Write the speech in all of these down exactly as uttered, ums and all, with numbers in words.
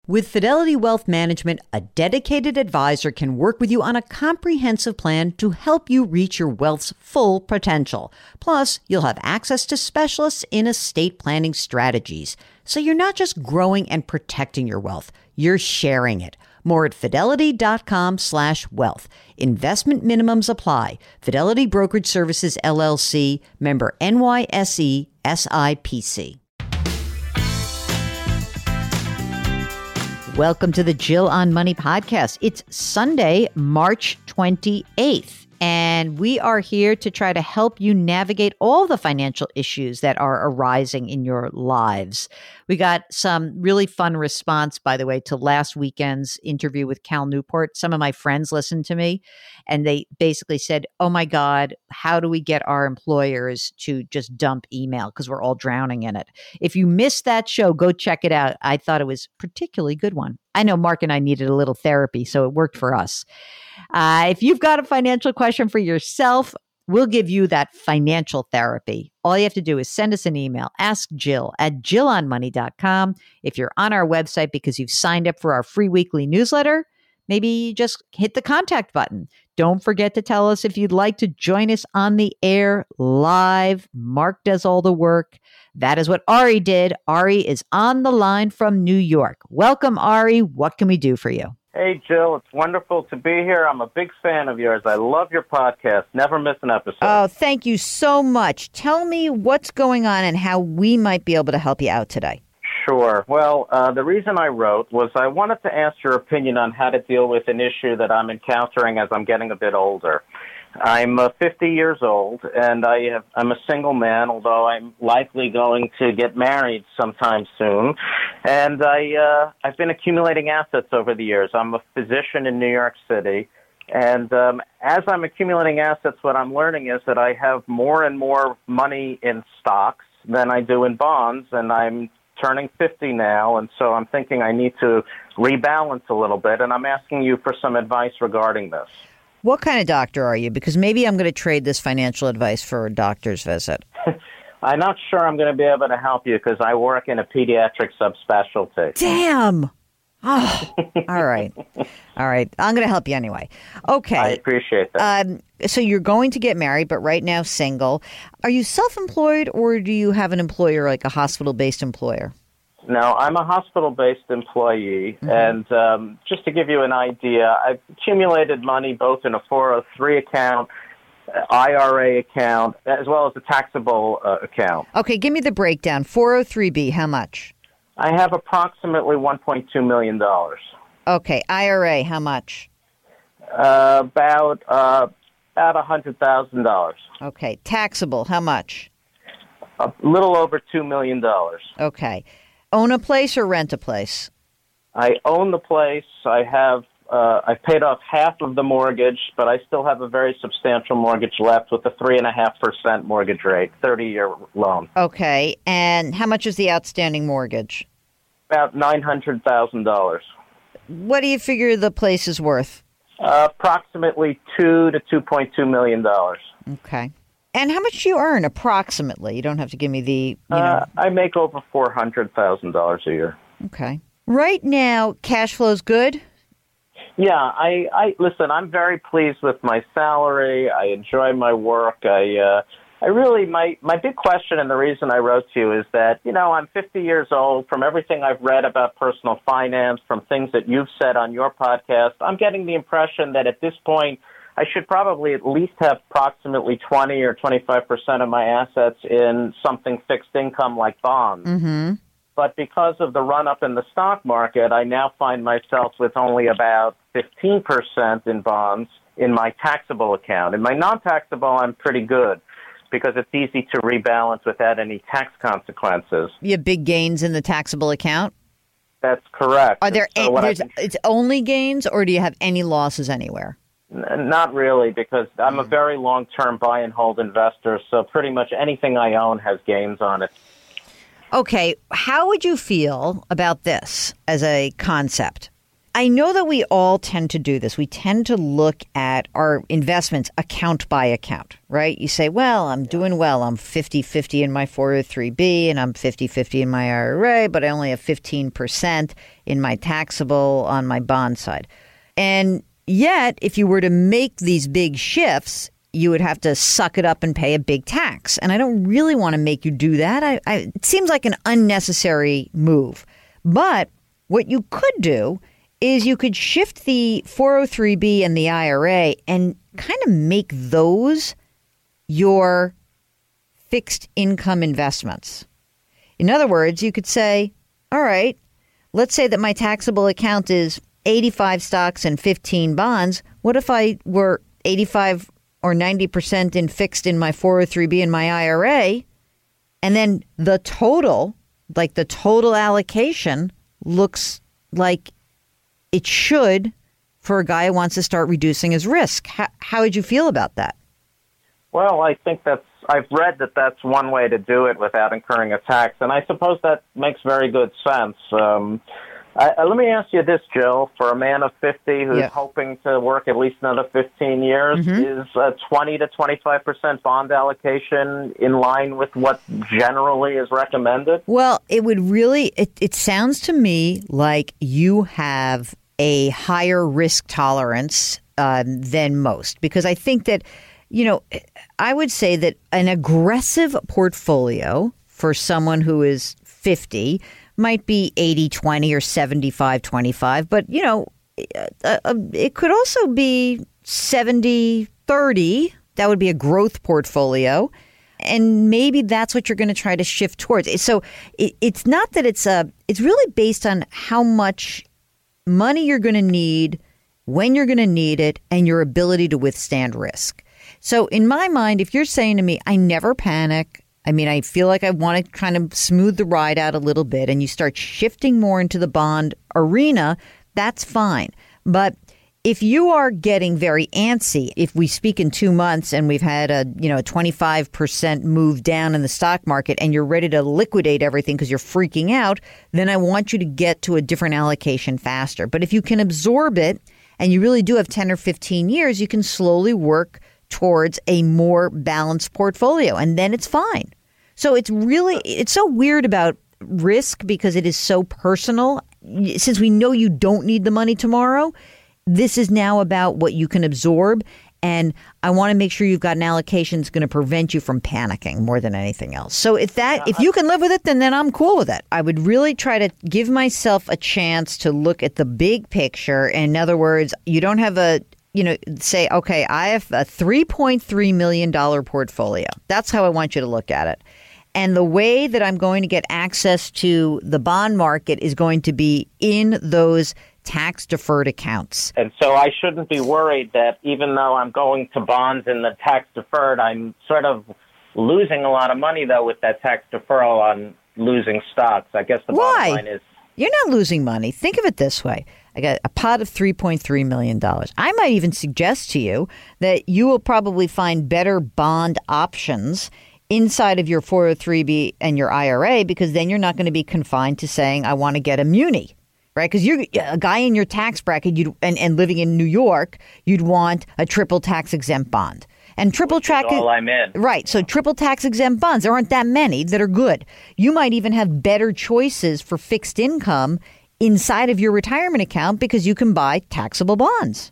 With Fidelity Wealth Management, a dedicated advisor can work with you on a comprehensive plan to help you reach your wealth's full potential. Plus, you'll have access to specialists in estate planning strategies. So you're not just growing and protecting your wealth, you're sharing it. More at fidelity.com slash wealth. Investment minimums apply. Fidelity Brokerage Services, L L C, member N Y S E, S I P C. Welcome to the Jill on Money podcast. It's Sunday, March twenty-eighth, and we are here to try to help you navigate all the financial issues that are arising in your lives. We got some really fun response, by the way, to last weekend's interview with Cal Newport. Some of my friends listened to me, and they basically said, oh my God, how do we get our employers to just dump email? Because we're all drowning in it. If you missed that show, go check it out. I thought it was a particularly good one. I know Mark and I needed a little therapy, so it worked for us. Uh, if you've got a financial question for yourself, we'll give you that financial therapy. All you have to do is send us an email, ask Jill at jill on money dot com. If you're on our website because you've signed up for our free weekly newsletter, maybe just hit the contact button. Don't forget to tell us if you'd like to join us on the air live. Mark does all the work. That is what Ari did. Ari is on the line from New York. Welcome, Ari. What can we do for you? Hey, Jill. It's wonderful to be here. I'm a big fan of yours. I love your podcast. Never miss an episode. Oh, thank you so much. Tell me what's going on and how we might be able to help you out today. Sure. Well, uh, the reason I wrote was I wanted to ask your opinion on how to deal with an issue that I'm encountering as I'm getting a bit older. I'm uh, fifty years old, and I have, I'm a single man, although I'm likely going to get married sometime soon. And I, uh, I've been accumulating assets over the years. I'm a physician in New York City. And um, as I'm accumulating assets, what I'm learning is that I have more and more money in stocks than I do in bonds, and I'm turning fifty now, and so I'm thinking I need to rebalance a little bit, and I'm asking you for some advice regarding this. What kind of doctor are you? Because maybe I'm going to trade this financial advice for a doctor's visit. I'm not sure I'm going to be able to help you because I work in a pediatric subspecialty. Damn! Oh, all right. All right. I'm going to help you anyway. Okay. I appreciate that. Um, so you're going to get married, but right now single. Are you self-employed or do you have an employer, like a hospital-based employer? No, I'm a hospital-based employee, mm-hmm. and um, just to give you an idea, I've accumulated money both in a four oh three account, I R A account, as well as a taxable uh, account. Okay, give me the breakdown. four oh three B, how much? I have approximately one point two million dollars. Okay, I R A, how much? Uh, about uh, about one hundred thousand dollars. Okay, taxable, how much? A little over two million dollars. Okay. Own a place or rent a place? I own the place. I have uh, I've paid off half of the mortgage, but I still have a very substantial mortgage left with a three and a half percent mortgage rate, thirty-year loan. Okay, and how much is the outstanding mortgage? About nine hundred thousand dollars. What do you figure the place is worth? Uh, approximately two to two point two million dollars. Okay. And how much do you earn approximately? You don't have to give me the, you know. Uh, I make over four hundred thousand dollars a year. Okay. Right now, cash flow's good? Yeah, I, I listen, I'm very pleased with my salary. I enjoy my work. I uh, I really, my, my big question and the reason I wrote to you is that, you know, I'm fifty years old. From everything I've read about personal finance, from things that you've said on your podcast, I'm getting the impression that at this point, I should probably at least have approximately twenty or twenty-five percent of my assets in something fixed income like bonds. Mm-hmm. But because of the run-up in the stock market, I now find myself with only about fifteen percent in bonds in my taxable account. In my non-taxable, I'm pretty good because it's easy to rebalance without any tax consequences. You have big gains in the taxable account? That's correct. Are there so any, there's, can, it's only gains, or do you have any losses anywhere? Not really, because I'm a very long-term buy and hold investor, so pretty much anything I own has gains on it. Okay, how would you feel about this as a concept? I know that we all tend to do this. We tend to look at our investments account by account, right? You say, well, I'm doing well. I'm fifty-fifty in my four oh three B and I'm fifty-fifty in my I R A, but I only have fifteen percent in my taxable on my bond side. And yet, if you were to make these big shifts, you would have to suck it up and pay a big tax. And I don't really want to make you do that. I, I, it seems like an unnecessary move. But what you could do is you could shift the four oh three B and the I R A and kind of make those your fixed income investments. In other words, you could say, all right, let's say that my taxable account is eighty-five stocks and fifteen bonds. What if I were eighty-five or ninety percent in fixed in my four oh three B and my I R A, and then the total, like the total allocation, looks like it should for a guy who wants to start reducing his risk. How, how would you feel about that? Well, I think that's, I've read that that's one way to do it without incurring a tax, and I suppose that makes very good sense. Um, I, uh, let me ask you this, Jill. For a man of fifty who's yeah. hoping to work at least another fifteen years, mm-hmm. is a twenty to twenty-five percent bond allocation in line with what generally is recommended? Well, it would really, it, it sounds to me like you have a higher risk tolerance um, than most, because I think that, you know, I would say that an aggressive portfolio for someone who is fifty might be eighty twenty or seventy-five twenty-five, but, you know, uh, uh, it could also be seventy thirty. That would be a growth portfolio. And maybe that's what you're going to try to shift towards. So it, it's not that it's a, it's really based on how much money you're going to need, when you're going to need it, and your ability to withstand risk. So in my mind, if you're saying to me, I never panic, I mean, I feel like I want to kind of smooth the ride out a little bit, and you start shifting more into the bond arena, that's fine. But if you are getting very antsy, if we speak in two months and we've had a, you know, a twenty-five percent move down in the stock market and you're ready to liquidate everything because you're freaking out, then I want you to get to a different allocation faster. But if you can absorb it and you really do have ten or fifteen years, you can slowly work towards a more balanced portfolio, and then it's fine. So it's really, it's so weird about risk because it is so personal. Since we know you don't need the money tomorrow, this is now about what you can absorb. And I want to make sure you've got an allocation that's going to prevent you from panicking more than anything else. So if that, if you can live with it, then then I'm cool with it. I would really try to give myself a chance to look at the big picture. In other words, you don't have a, you know, say, okay, I have a three point three million dollars portfolio. That's how I want you to look at it. And the way that I'm going to get access to the bond market is going to be in those tax-deferred accounts. And so I shouldn't be worried that even though I'm going to bonds in the tax-deferred, I'm sort of losing a lot of money, though, with that tax deferral on losing stocks. I guess the Why? bottom line is... You're not losing money. Think of it this way. I got a pot of three point three million dollars. I might even suggest to you that you will probably find better bond options inside of your four oh three B and your I R A, because then you're not going to be confined to saying, I want to get a muni, right? Because you're a guy in your tax bracket you'd, and, and living in New York, you'd want a triple tax exempt bond. And triple tax, all I'm in. Right. So triple tax exempt bonds, there aren't that many that are good. You might even have better choices for fixed income inside of your retirement account because you can buy taxable bonds.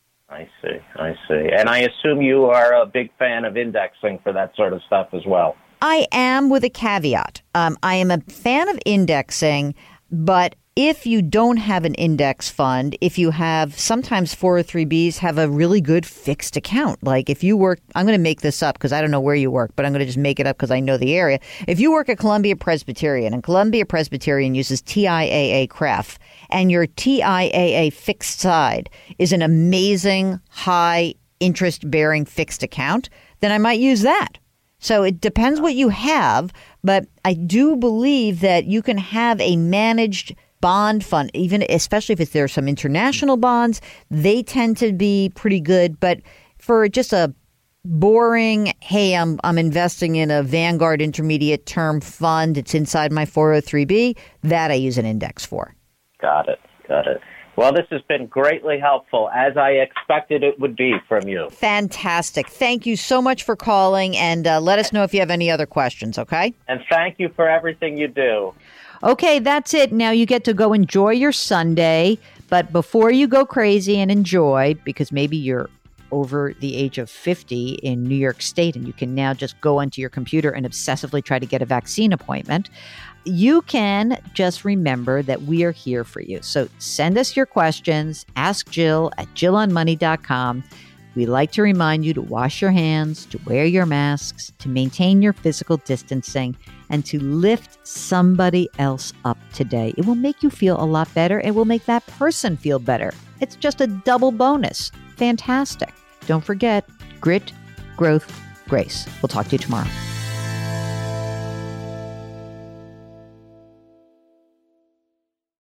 I see. I see. And I assume you are a big fan of indexing for that sort of stuff as well. I am, with a caveat. Um, I am a fan of indexing, but if you don't have an index fund, if you have, sometimes four oh three Bs have a really good fixed account. Like if you work, I'm going to make this up because I don't know where you work, but I'm going to just make it up because I know the area. If you work at Columbia Presbyterian, and Columbia Presbyterian uses T I A A C R E F, and your T I A A fixed side is an amazing high interest bearing fixed account, then I might use that. So it depends what you have, but I do believe that you can have a managed bond fund, even especially if it's, there are some international bonds, they tend to be pretty good. But for just a boring, hey, I'm I'm investing in a Vanguard intermediate term fund, it's inside my four oh three B, that I use an index for. Got it. Got it. Well, this has been greatly helpful, as I expected it would be from you. Fantastic. Thank you so much for calling, and uh, let us know if you have any other questions, okay? And thank you for everything you do. Okay, that's it. Now you get to go enjoy your Sunday, but before you go crazy and enjoy, because maybe you're over the age of fifty in New York State and you can now just go onto your computer and obsessively try to get a vaccine appointment, you can just remember that we are here for you. So send us your questions. Ask Jill at jill on money dot com. We like to remind you to wash your hands, to wear your masks, to maintain your physical distancing, and to lift somebody else up today. It will make you feel a lot better. It will make that person feel better. It's just a double bonus. Fantastic. Don't forget, grit, growth, grace. We'll talk to you tomorrow.